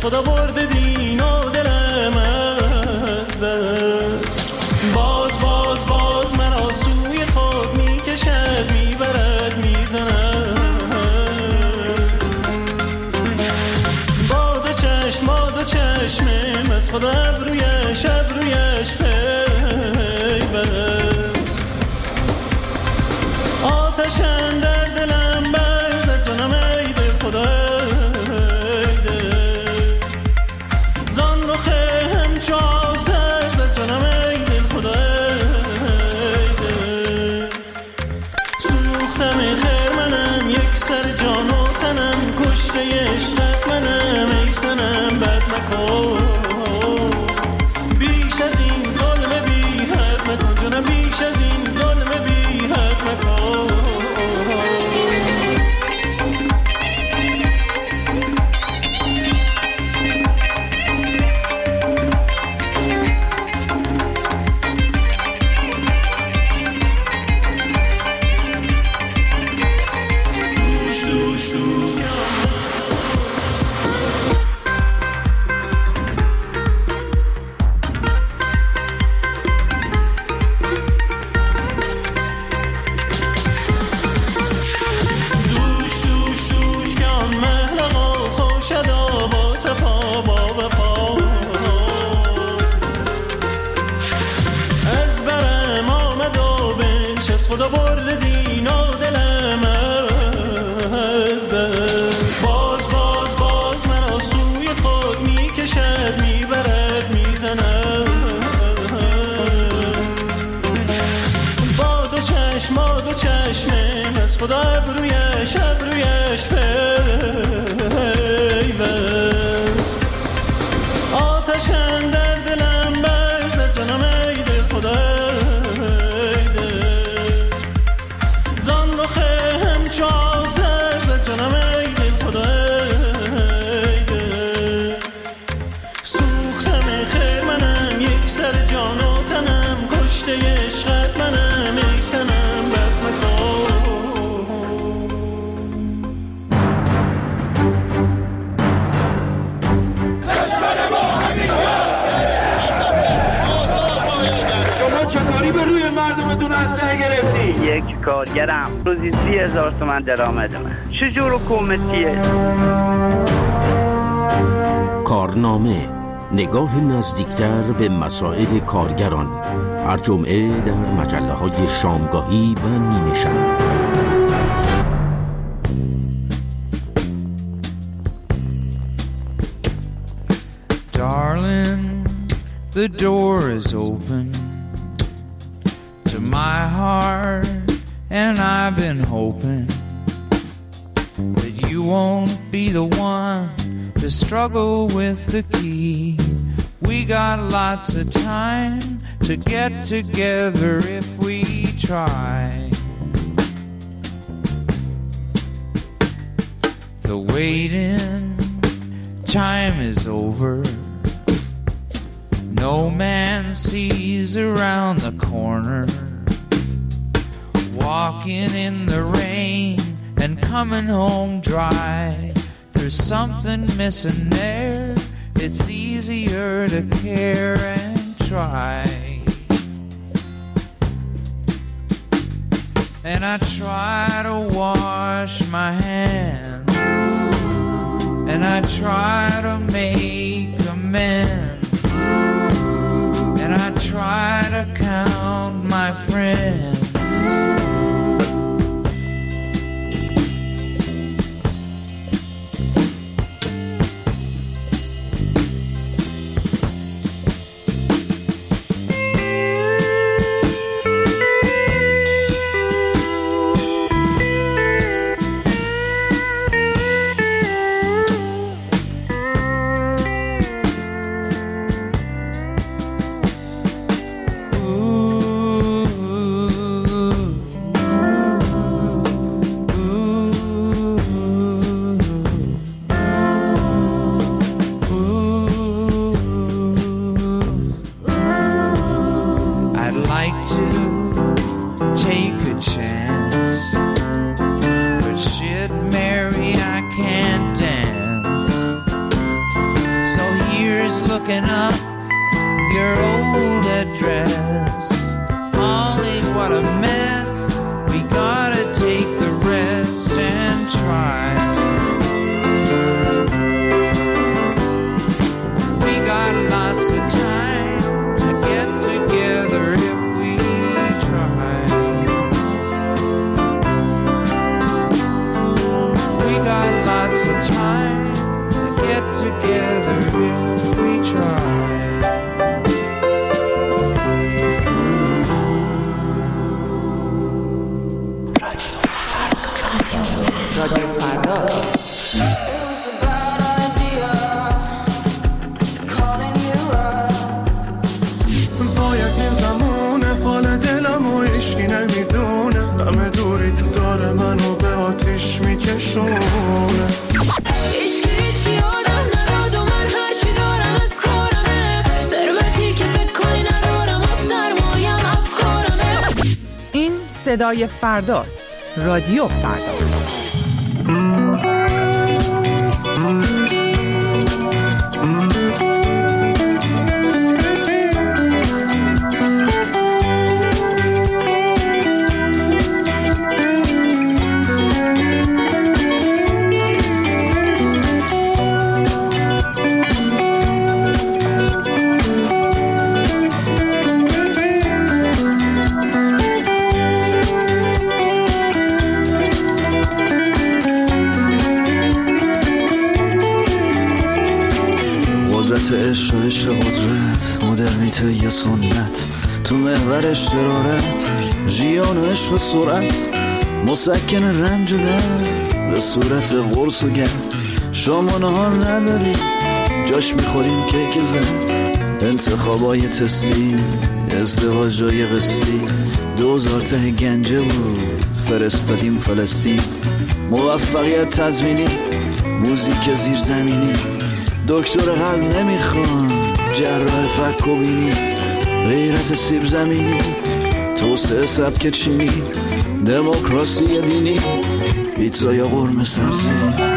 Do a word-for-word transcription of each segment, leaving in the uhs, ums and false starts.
خدا برده دین و دلم از دست. باز باز باز مرا سوی خود میکشد میبرد میزند با دو چشم با دو چشمم از خدا ابرویش ابرویش پیوست. آتشم در دلم برزد جانم ای دل خدا ای دل زان رخه همچو آسر زد جانم ای دل خدا ای دل. سوختم خیر منم یک سر جان و تنم کشته عشقت منم ای سنم بد مکن بیش از این ظلم بی حد مکن جانم بیش از این ظلم بی حد مکن. خدا برده دین و دلم از دست. باز باز باز مرا سوی خود میکشد میبرد میزند با دو چشم با دو چشمم از خدا ابرویش ابرویش پیوست. آتشم در دلم برزد جانم ای دل خدا یک کارگرم روزی سی هزار تومن درآمد من. چجور حکومتیه؟ کارنامه، نگاه نزدیکتر به مسائل کارگران، هر جمعه در مجله های شامگاهی و نیمه شب. Darling, the door is open to my heart, and I've been hoping that you won't be the one to struggle with the key. We got lots of time to get together if we try. The waiting time is over. No man sees around the corner. Walking in the rain and coming home dry. There's something missing there. It's easier to care and try. And I try to wash my hands, and I try to make amends, and I try to count my friends. looking up your old address. Molly, what a mess. We gotta take the rest and try. We got lots of time to get together if we try. We got lots of time to get together if we try. رادیو فردا. وای از این زمونه حال دلم و عشقی نمیدونه همه دوری تو داره منو به آتیش میکشونه عشقی هیچی آدم نداد و من هرچی دارم از کارمه ثروتی که فکر کنی ندارم و سرمایم افکارمه. این صدای فرداست. رادیو فردا. عشق و عشق قدرت مدرنیته یه سنت تو محور شرارت ژیان و عشق سرعت مسکن رنج و درد به صورت قرص و گرد شما نهار نداری جاش میخوریم کیک زن انتخابای تستی ازدواجای قسطی دوزار ته گنجه بود فرستادیم فلسطین موفقیت تضمینی موزیک زیرزمینی دکتر قلب نمیخوان جراح فک و بینی غیرت سیب زمینی توسعه سبک چینی دموکراسی دینی پیتزا یا قرمه سبزی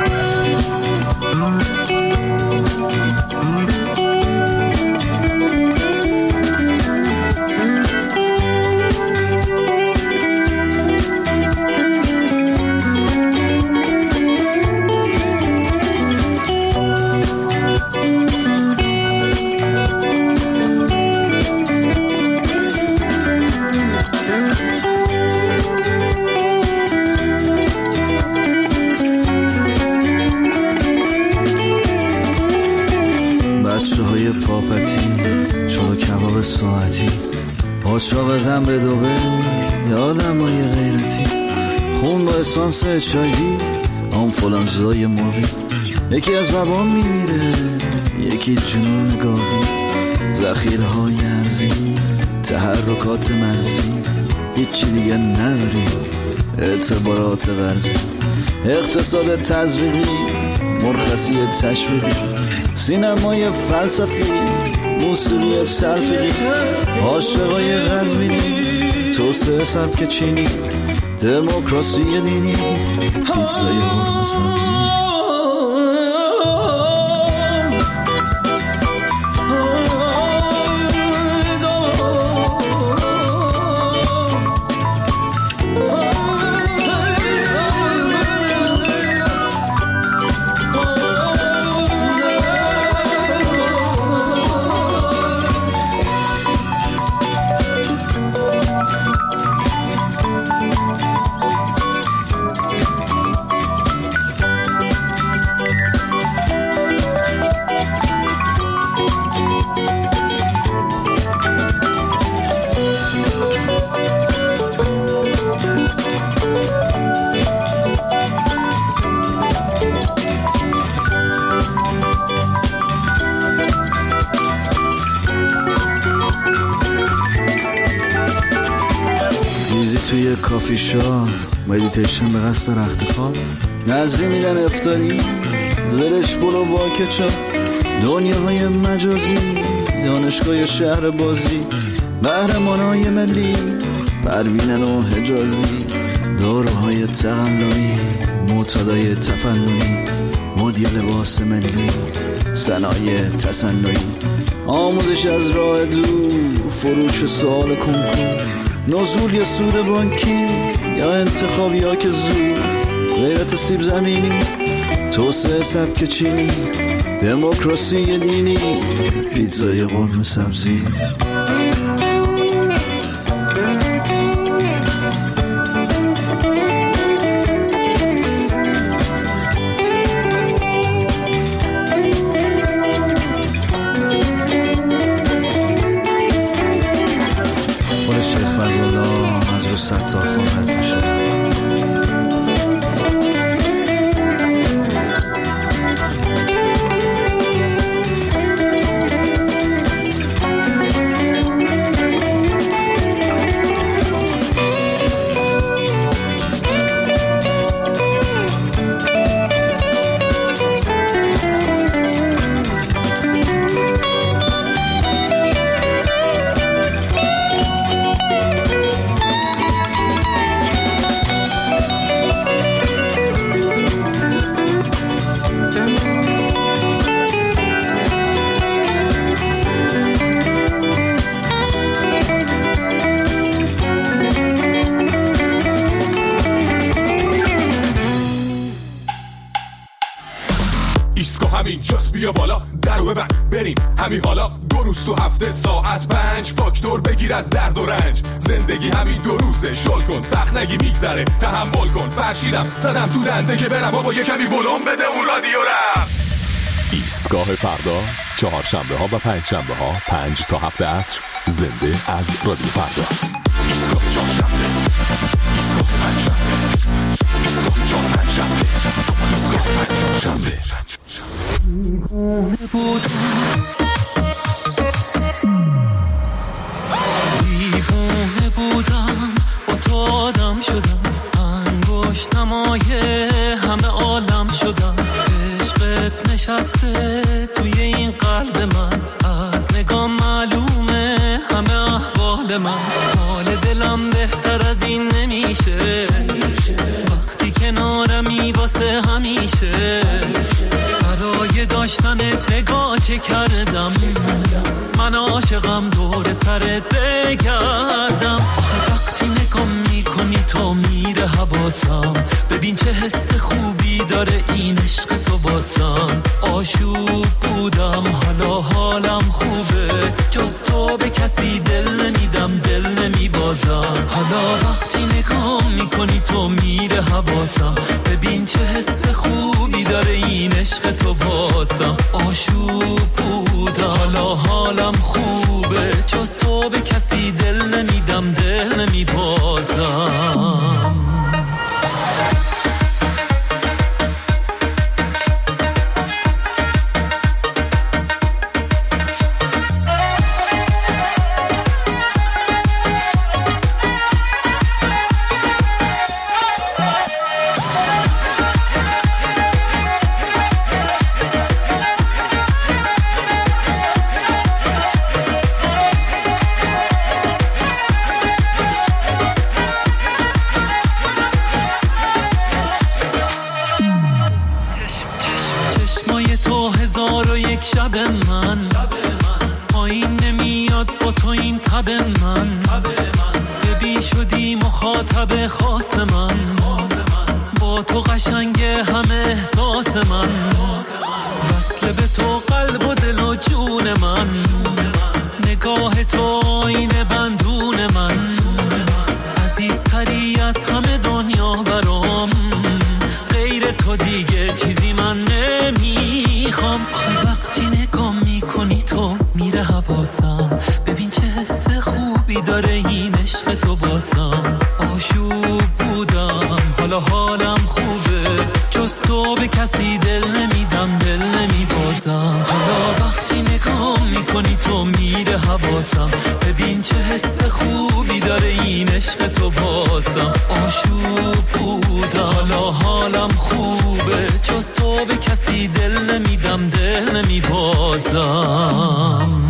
ساعتی پاچا بزن به دوبه یادم های غیرتی خون با اسانس چایوی آنفولانزای مرغی یکی از وبا میمیره یکی جنون گاوی ذخیره های ارزی تحرکات مرزی هیچی دیگه نداری اعتبارات ورزی اقتصاد تزریقی مرخصی تشویقی سینمای فلسفی موسیقی سلفی عاشقای قزوینی توسعه سبک چینی دموکراسی دینی پیتزای قرمه سبزی توی کافی شاپ مدیتیشن به قصد رخت خواب نظری میدن افطاری زرش پلو با کچاپ دنیاهای مجازی دانشگاه شهر بازی قهرمانای ملی پروینن و حجازی داروهای تقلایی معتادای تفننی مدیا لباس ملی صنایع تصنعی، آموزش از راه دور، فروش سوال کنکور، نزول یا سود بانکی یا انتخاب یا که زود، غیرت سیب زمینی، توسعه سبک چینی، دموکراسی دینی، پیتزای قرمه سبزی. تا خواهد میشه. اینجاست بیا بالا درو ببند بریم همین حالا، دو روز تو هفته ساعت پنج، فاکتور بگیر از درد و رنج، زندگی همین دو روزه، شل کن سخت نگی میگذره، تحمل کن فرشیدم زدم تو دنده که برم بابا یه کمی ولوم بده اون رادیو رم. ایستگاه فردا چهارشنبه ها و پنج شنبه ها پنج تا هفت عصر زنده از رادیو فردا. ایستگاه چهارشنبه، ایستگاه پنجشنبه، ایستگاه چهارشنبه، ایستگاه پنجشنبه. دیوونه بودم با تو آدم شدم، انگشت نمای همه عالم شدم، عشقت نشسته توی این قلب من، از نگاه معلومه همه احوال من، حال دلم بهتر از این نمیشه وقتی کنارمی واسه همیشه، برای داشتن نگاه چه کردم من، عاشقم دور سرت بگردم، وقتی نگاه میکنی تو میره حواسم، ببین چه حس خوبی داره این عشق تو واسم، آشوب بودم حالا حالم خوبه، جز تو به کسی دل نمیدم دل نمیبازم، حالا وقتی نگاه میکنی تو میره حواسم، ببین چه حس خوبی داره این عشق تو واسم، آشوب بودم حالا حالم خوبه، جز تو به کسی دل نمیدم دل نمیبازم. شب من پایین نمیاد با تو این تب من، ببین شدی مخاطب خاص من، با تو قشنگ همه احساس من، وصل به تو قلب و دل و جون من، نگاه تو آینه بندون من، عزیزتری از همه دنیا برام، غیر تو دیگه چیزی من نمیخوام، وقتی نگاه میکنی تو میره حواسم، ببین چه حس خوبی داره این عشق تو باسم، آشوب بودم حالا حالم خوبه، جز تو به کسی دل نمیدم دل نمیبازم، حالا وقتی نگاه میکنی تو میره حواسم، ببین چه حس خوبی داره این عشق تو باسم، آشوب بودم حالا حالم خوبه، جز تو به کسی دل نمیدم دل نمیبازم.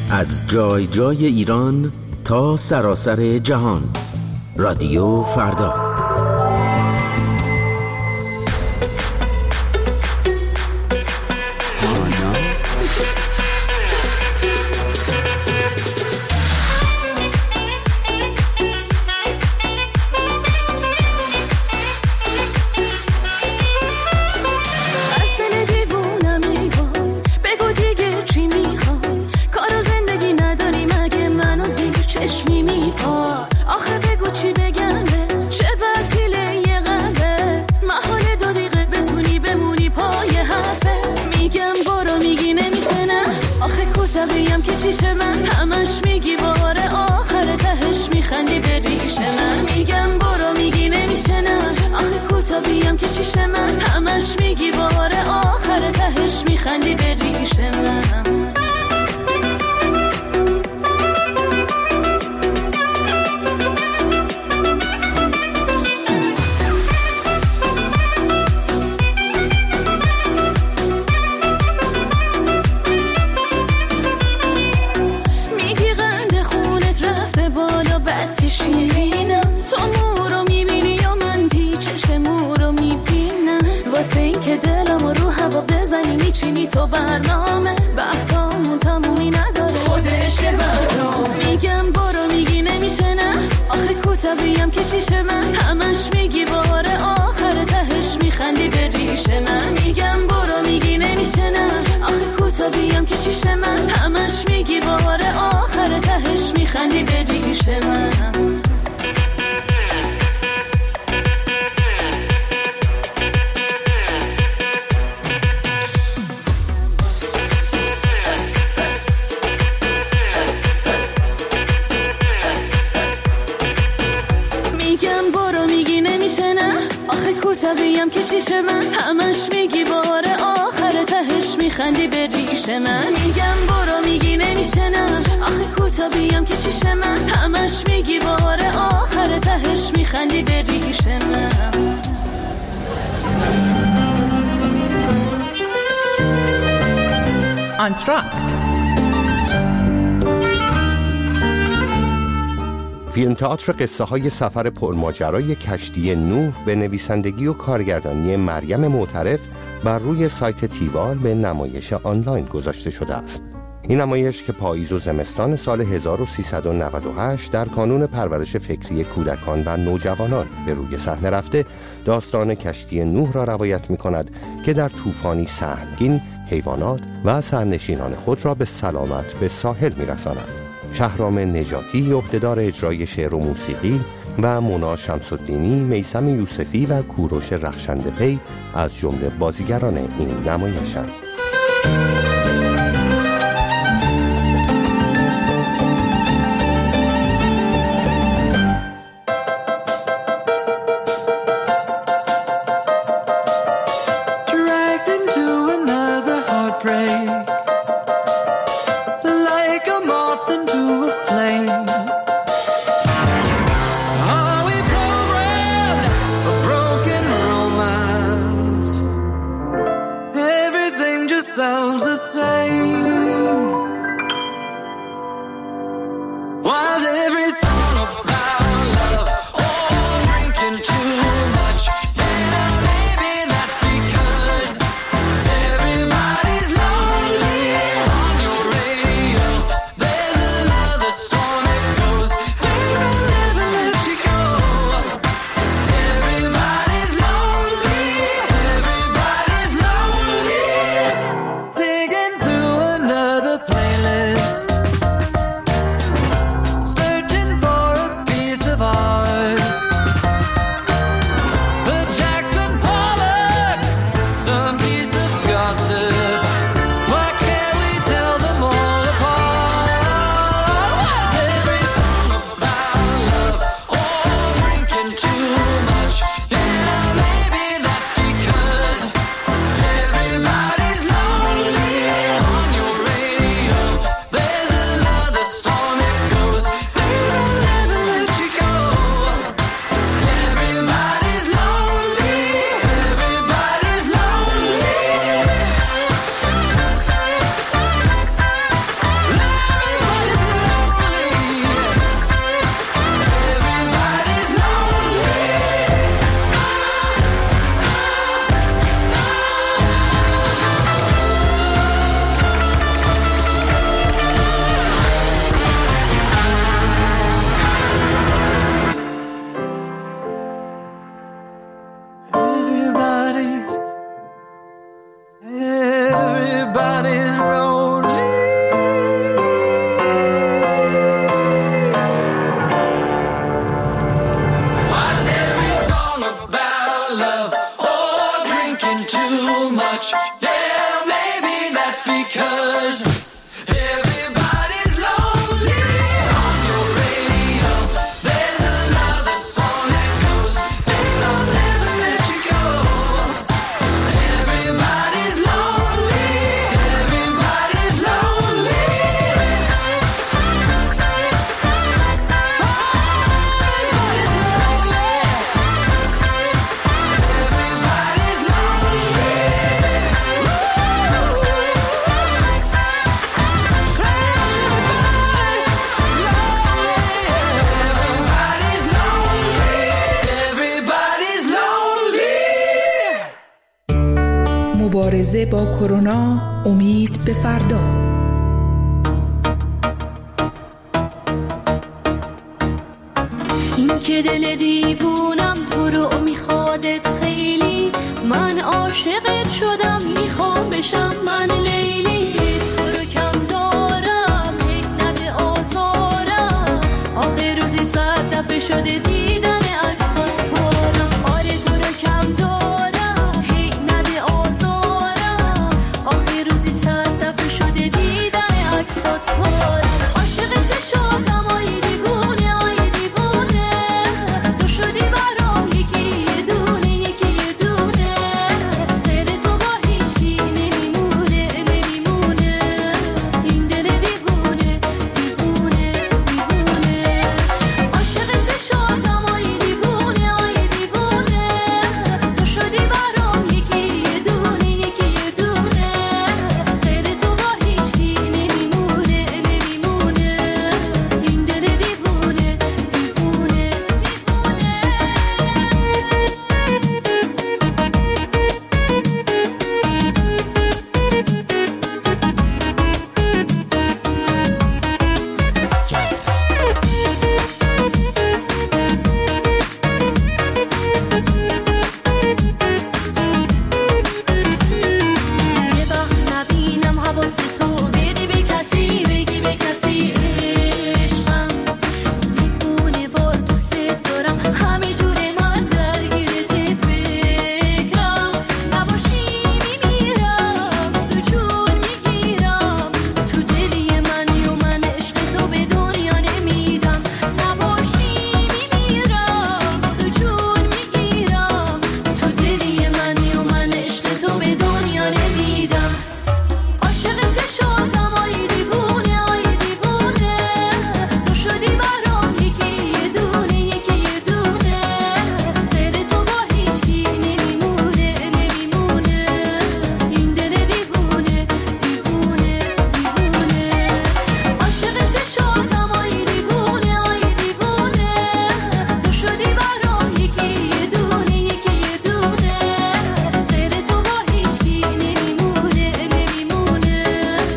از جای جای ایران تا سراسر جهان. رادیو فردا. چیشه من همش میگی باره آخر تهش میخندی به ریش من. میگم برو میگی نمیشه نه آخه کوتابیم که چیشه من همش میگی باره آخر تهش میخندی به ریش من. شیرینم تو مورو میبینی یا من پیچش مورو میبینم واسه این که دلم رو هوا بزنی میچینی تو برنامه بحثامون تمومی نداره خودش برنامه. میگم برو میگی نمیشه نه آخه کوتابیم که چیشه من همش میگی باره آخر تهش میخندی به ریش من. میگم برو میگی نمیشه نه آخه کوتابیم که چیشه من همش میگی باره آخر تهش میخندی به ریش من. کوتابیم که چیشه من همش میگی باره آخر تهش میخندی به ریش من. میگم برو میگی نمیشه نه آخه کوتابیم که چیشه من همش میگی باره آخر تهش میخندی به ریش من. آنتراکت فیلم تئاتر قصه های سفر پرماجرای کشتی نوح به نویسندگی و کارگردانی مریم معترف بر روی سایت تیوال به نمایش آنلاین گذاشته شده است. این نمایش که پاییز و زمستان سال هزار و سیصد و نود و هشت در کانون پرورش فکری کودکان و نوجوانان به روی صحنه رفته، داستان کشتی نوح را روایت می کند که در طوفانی سهمگین حیوانات و سرنشینان خود را به سلامت به ساحل می رساند. شهرام نجاتی عهدهدار اجرای شعر و موسیقی و مونا شمس‌الدینی، میثم یوسفی و کوروش رخشنده‌پی از جمله بازیگران این نمایش‌اند. Digging through 'cause everybody's lonely. On your radio, there's another song that goes, babe, I'll never let you go. Everybody's lonely. Everybody's lonely. Everybody's lonely. Everybody's lonely. Everybody's lonely. مبارزه با کرونا، امید به فردا. این که دل دیوونم تو رو میخوادت خیلی، من عاشقت شدم میخوام بشم من لیلی.